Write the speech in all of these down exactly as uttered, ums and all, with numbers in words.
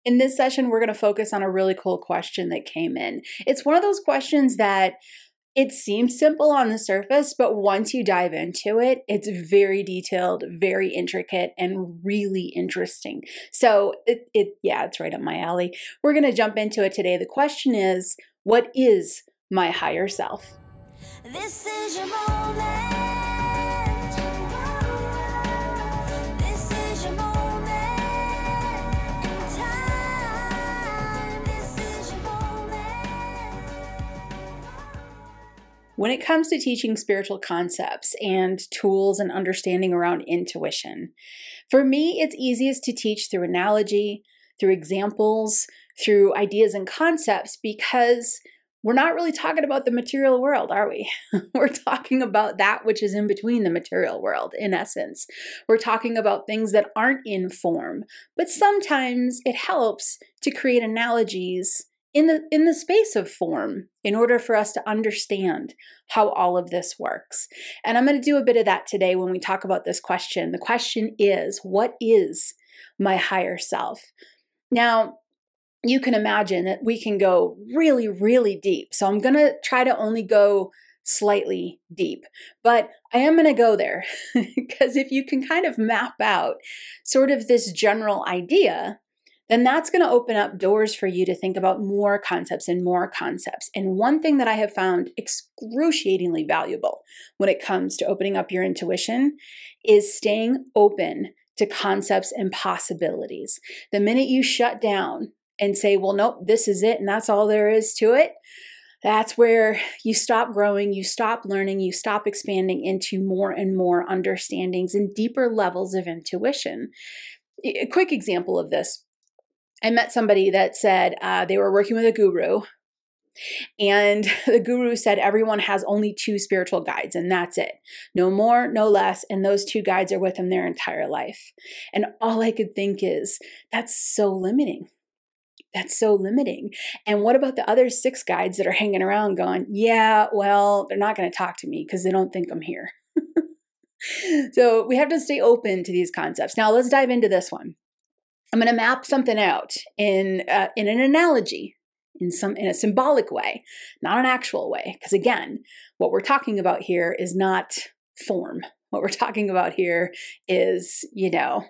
In this session, we're going to focus on a really cool question that came in. It's one of those questions that it seems simple on the surface, but once you dive into it, it's very detailed, very intricate, and really interesting. So it, it yeah, it's right up my alley. We're going to jump into it today. The question is, what is my higher self? This is your moment. This is your moment in time. This is your moment. When it comes to teaching spiritual concepts and tools and understanding around intuition, for me, it's easiest to teach through analogy, through examples, through ideas and concepts, because we're not really talking about the material world, are we? We're talking about that which is in between the material world, in essence. We're talking about things that aren't in form, but sometimes it helps to create analogies in the in the space of form in order for us to understand how all of this works. And I'm going to do a bit of that today when we talk about this question. The question is, what is my higher self? Now, you can imagine that we can go really, really deep. So I'm going to try to only go slightly deep, but I am going to go there because if you can kind of map out sort of this general idea, then that's going to open up doors for you to think about more concepts and more concepts. And one thing that I have found excruciatingly valuable when it comes to opening up your intuition is staying open to concepts and possibilities. The minute you shut down and say, well, nope, this is it, and that's all there is to it, that's where you stop growing, you stop learning, you stop expanding into more and more understandings and deeper levels of intuition. A quick example of this. I met somebody that said uh, they were working with a guru, and the guru said everyone has only two spiritual guides, and that's it. No more, no less, and those two guides are with them their entire life. And all I could think is, that's so limiting. That's so limiting. And what about the other six guides that are hanging around going, yeah, well, they're not going to talk to me because they don't think I'm here. So we have to stay open to these concepts. Now let's dive into this one. I'm going to map something out in uh, in an analogy, in some in a symbolic way, not an actual way. Because again, what we're talking about here is not form. What we're talking about here is, you know,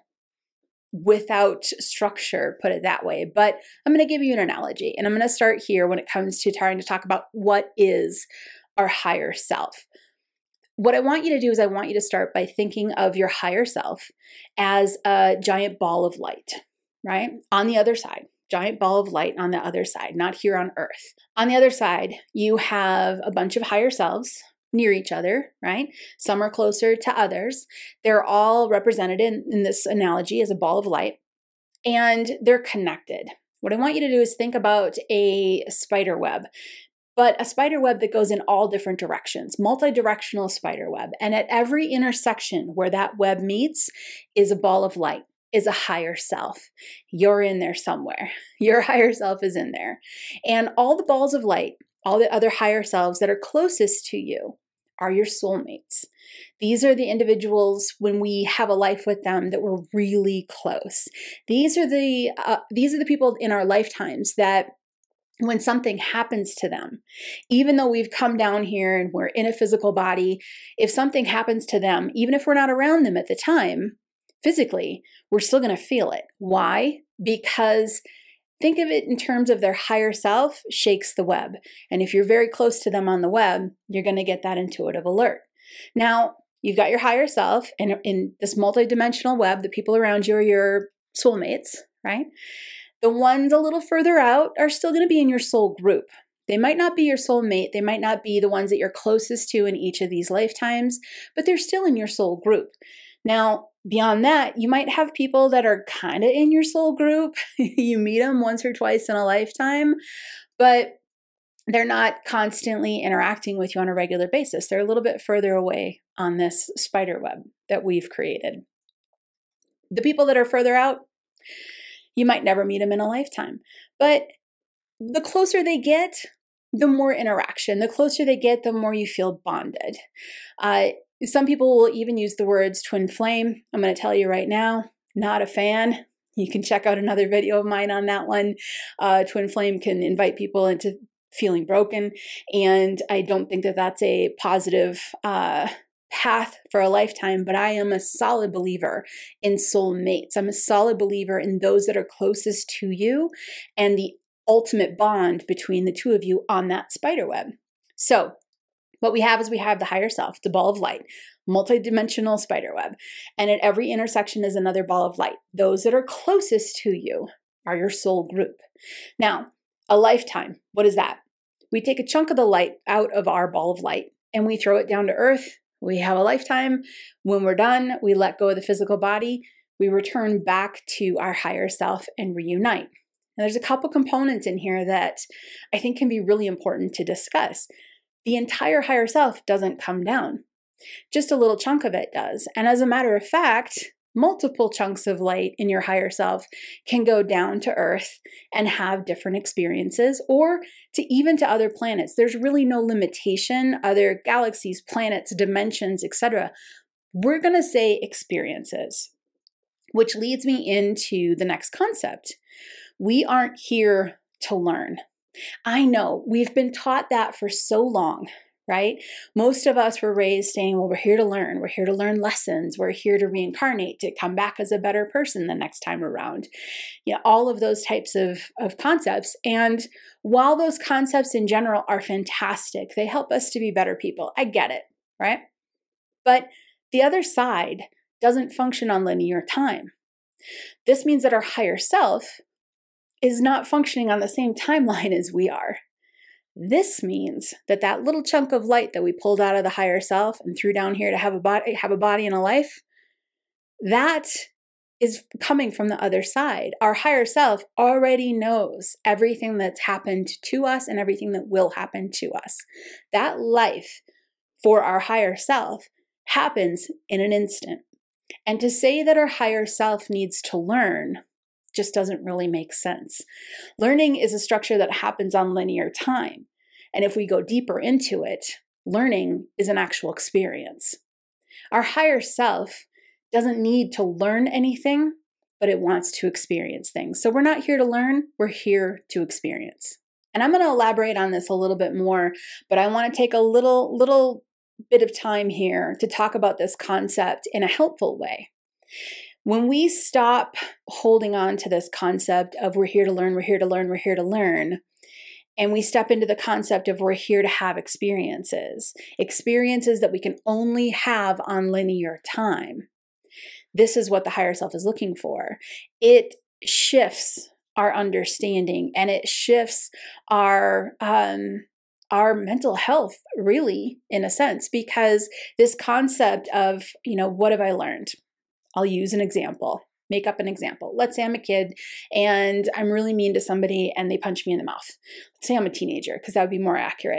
without structure, put it that way. But I'm going to give you an analogy, and I'm going to start here when it comes to trying to talk about what is our higher self. What I want you to do is I want you to start by thinking of your higher self as a giant ball of light, right? On the other side, giant ball of light on the other side, not here on Earth. On the other side, you have a bunch of higher selves near each other, right? Some are closer to others. They're all represented in, in this analogy as a ball of light, and they're connected. What I want you to do is think about a spider web, but a spider web that goes in all different directions, multi-directional spider web. And at every intersection where that web meets is a ball of light, is a higher self. You're in there somewhere. Your higher self is in there. And all the balls of light, all the other higher selves that are closest to you are your soulmates. These are the individuals when we have a life with them that we're really close. These are the uh, these are the people in our lifetimes that when something happens to them, even though we've come down here and we're in a physical body, if something happens to them, even if we're not around them at the time, physically, we're still going to feel it. Why? Because think of it in terms of their higher self shakes the web. And if you're very close to them on the web, you're going to get that intuitive alert. Now, you've got your higher self, and in this multidimensional web, the people around you are your soulmates, right? The ones a little further out are still going to be in your soul group. They might not be your soulmate. They might not be the ones that you're closest to in each of these lifetimes, but they're still in your soul group. Now, beyond that, you might have people that are kind of in your soul group. You meet them once or twice in a lifetime, but they're not constantly interacting with you on a regular basis. They're a little bit further away on this spider web that we've created. The people that are further out, you might never meet them in a lifetime, but the closer they get, the more interaction. The closer they get, the more you feel bonded. Uh, some people will even use the words twin flame. I'm going to tell you right now, not a fan. You can check out another video of mine on that one. Uh, Twin Flame can invite people into feeling broken. And I don't think that that's a positive uh, path for a lifetime, but I am a solid believer in soulmates. I'm a solid believer in those that are closest to you and the ultimate bond between the two of you on that spider web. So what we have is we have the higher self, the ball of light, multidimensional spider web. And at every intersection is another ball of light. Those that are closest to you are your soul group. Now, a lifetime, what is that? We take a chunk of the light out of our ball of light and we throw it down to earth. We have a lifetime. When we're done, we let go of the physical body. We return back to our higher self and reunite. Now, there's a couple components in here that I think can be really important to discuss. The entire higher self doesn't come down. Just a little chunk of it does. And as a matter of fact, multiple chunks of light in your higher self can go down to earth and have different experiences, or to even to other planets. There's really no limitation, other galaxies, planets, dimensions, et cetera. We're going to say experiences, which leads me into the next concept. We aren't here to learn. I know we've been taught that for so long, right? Most of us were raised saying, well, we're here to learn. We're here to learn lessons. We're here to reincarnate, to come back as a better person the next time around. Yeah, all of those types of, of concepts. And while those concepts in general are fantastic, they help us to be better people. I get it, right? But the other side doesn't function on linear time. This means that our higher self is not functioning on the same timeline as we are. This means that that little chunk of light that we pulled out of the higher self and threw down here to have a body, have a body and a life, that is coming from the other side. Our higher self already knows everything that's happened to us and everything that will happen to us. That life for our higher self happens in an instant. And to say that our higher self needs to learn just doesn't really make sense. Learning is a structure that happens on linear time. And if we go deeper into it, learning is an actual experience. Our higher self doesn't need to learn anything, but it wants to experience things. So we're not here to learn, we're here to experience. And I'm going to elaborate on this a little bit more, but I want to take a little, little bit of time here to talk about this concept in a helpful way. When we stop holding on to this concept of we're here to learn, we're here to learn, we're here to learn, and we step into the concept of we're here to have experiences, experiences that we can only have on linear time, this is what the higher self is looking for. It shifts our understanding and it shifts our um, our mental health, really, in a sense, because this concept of, you know, what have I learned? I'll use an example, make up an example. Let's say I'm a kid and I'm really mean to somebody and they punch me in the mouth. Let's say I'm a teenager, because that would be more accurate.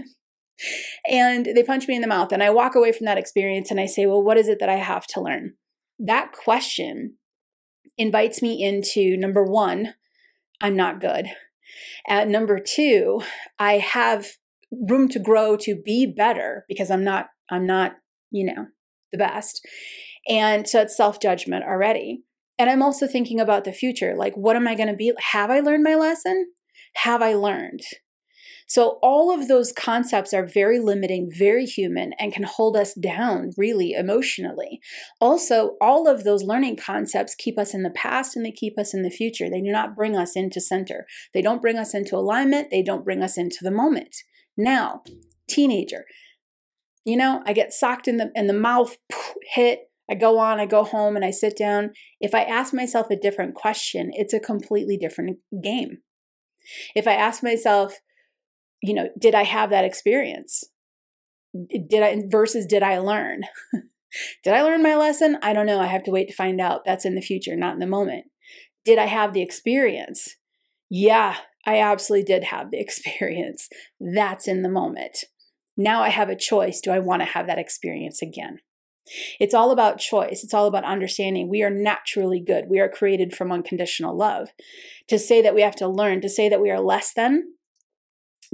And they punch me in the mouth and I walk away from that experience and I say, well, what is it that I have to learn? That question invites me into, number one, I'm not good. At number two, I have room to grow to be better because I'm not, I'm not, you know, the best. And so it's self-judgment already. And I'm also thinking about the future. Like, what am I going to be? Have I learned my lesson? Have I learned? So all of those concepts are very limiting, very human, and can hold us down really emotionally. Also, all of those learning concepts keep us in the past and they keep us in the future. They do not bring us into center. They don't bring us into alignment. They don't bring us into the moment. Now, teenager, you know, I get socked in the in the mouth, hit. I go on, I go home and I sit down. If I ask myself a different question, it's a completely different game. If I ask myself, you know, did I have that experience? Did I, versus did I learn? Did I learn my lesson? I don't know. I have to wait to find out. That's in the future, not in the moment. Did I have the experience? Yeah, I absolutely did have the experience. That's in the moment. Now I have a choice. Do I want to have that experience again? It's all about choice. It's all about understanding we are naturally good. We are created from unconditional love. To say that we have to learn, to say that we are less than,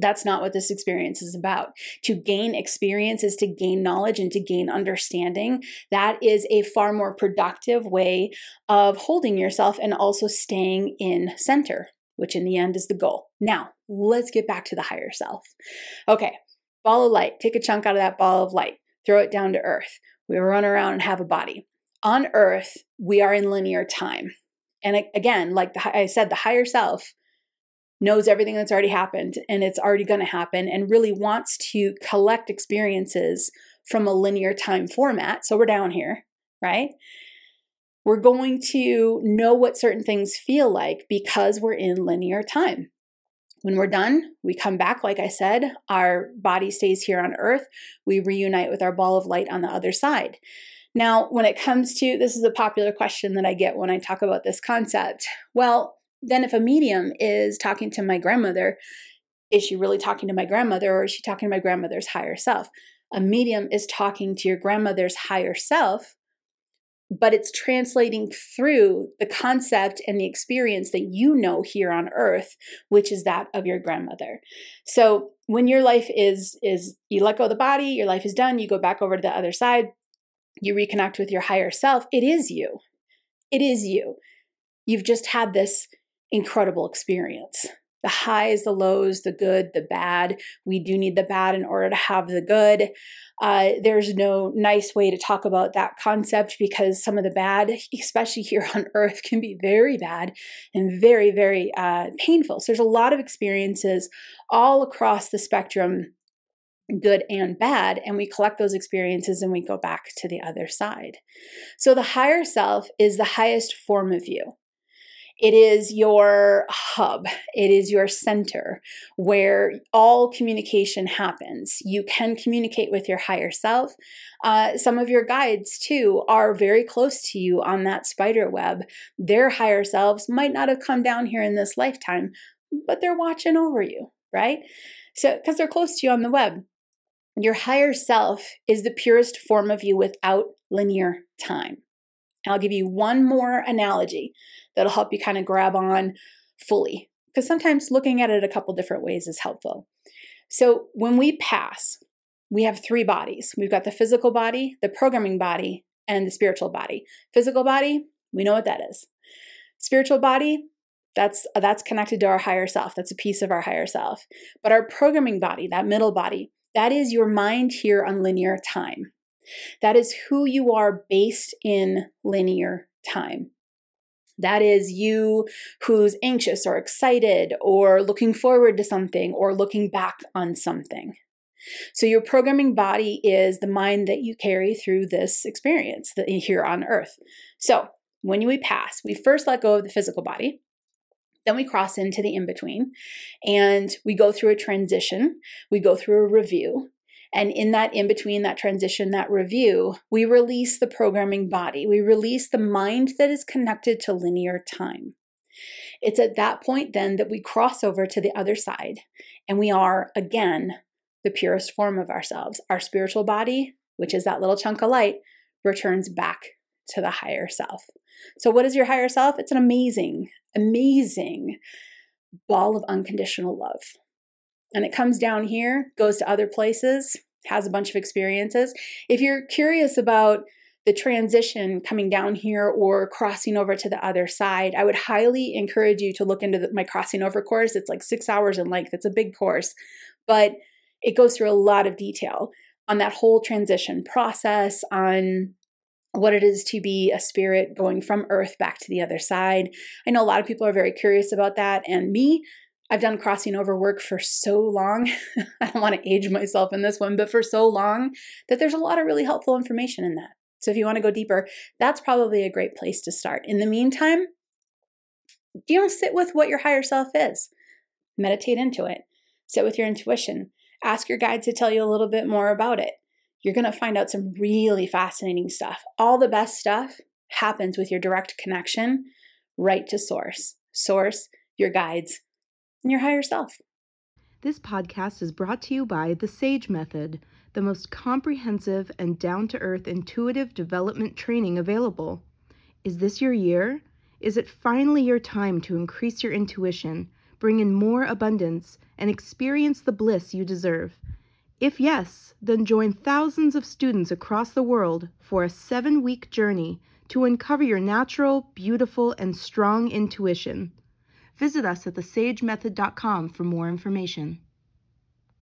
That's not what this experience is about. To gain experience is to gain knowledge and to gain understanding. That is a far more productive way of holding yourself and also staying in center, which in the end is the goal. Now, let's get back to the higher self. Okay, ball of light. Take a chunk out of that ball of light. Throw it down to earth. We run around and have a body. On earth, we are in linear time. And again, like the, I said, the higher self knows everything that's already happened and it's already going to happen and really wants to collect experiences from a linear time format. So we're down here, right? We're going to know what certain things feel like because we're in linear time. When we're done, we come back, like I said, our body stays here on earth. We reunite with our ball of light on the other side. Now, when it comes to, this is a popular question that I get when I talk about this concept. Well, then if a medium is talking to my grandmother, is she really talking to my grandmother or is she talking to my grandmother's higher self? A medium is talking to your grandmother's higher self, but it's translating through the concept and the experience that you know here on earth, which is that of your grandmother. So when your life is, is you let go of the body, your life is done, you go back over to the other side, you reconnect with your higher self, it is you. It is you. You've just had this incredible experience. The highs, the lows, the good, the bad. We do need the bad in order to have the good. Uh, there's no nice way to talk about that concept because some of the bad, especially here on earth, can be very bad and very, very uh, painful. So there's a lot of experiences all across the spectrum, good and bad, and we collect those experiences and we go back to the other side. So the higher self is the highest form of you. It is your hub. It is your center where all communication happens. You can communicate with your higher self. Uh, some of your guides, too, are very close to you on that spider web. Their higher selves might not have come down here in this lifetime, but they're watching over you, right? So, because they're close to you on the web. Your higher self is the purest form of you without linear time. And I'll give you one more analogy that'll help you kind of grab on fully, because sometimes looking at it a couple different ways is helpful. So when we pass, we have three bodies. We've got the physical body, the programming body, and the spiritual body. Physical body, we know what that is. Spiritual body, that's that's connected to our higher self. That's a piece of our higher self. But our programming body, that middle body, that is your mind here on linear time. That is who you are based in linear time. That is you who's anxious or excited or looking forward to something or looking back on something. So your programming body is the mind that you carry through this experience that here on earth. So when we pass, we first let go of the physical body. Then we cross into the in-between and we go through a transition. We go through a review. And in that in-between, that transition, that review, we release the programming body. We release the mind that is connected to linear time. It's at that point then that we cross over to the other side and we are, again, the purest form of ourselves. Our spiritual body, which is that little chunk of light, returns back to the higher self. So what is your higher self? It's an amazing, amazing ball of unconditional love. And it comes down here, goes to other places, has a bunch of experiences. If you're curious about the transition coming down here or crossing over to the other side, I would highly encourage you to look into the, my crossing over course. It's like six hours in length. It's a big course, but it goes through a lot of detail on that whole transition process, on what it is to be a spirit going from earth back to the other side. I know a lot of people are very curious about that. And me, I've done crossing over work for so long. I don't want to age myself in this one, but for so long that there's a lot of really helpful information in that. So if you want to go deeper, that's probably a great place to start. In the meantime, you know, sit with what your higher self is. Meditate into it. Sit with your intuition. Ask your guide to tell you a little bit more about it. You're going to find out some really fascinating stuff. All the best stuff happens with your direct connection right to source. Source, your guides, and your higher self. This podcast is brought to you by The Sage Method, the most comprehensive and down-to-earth intuitive development training available. Is this your year? Is it finally your time to increase your intuition, bring in more abundance, and experience the bliss you deserve? If yes, then join thousands of students across the world for a seven-week journey to uncover your natural, beautiful, and strong intuition. Visit us at the sage method dot com for more information.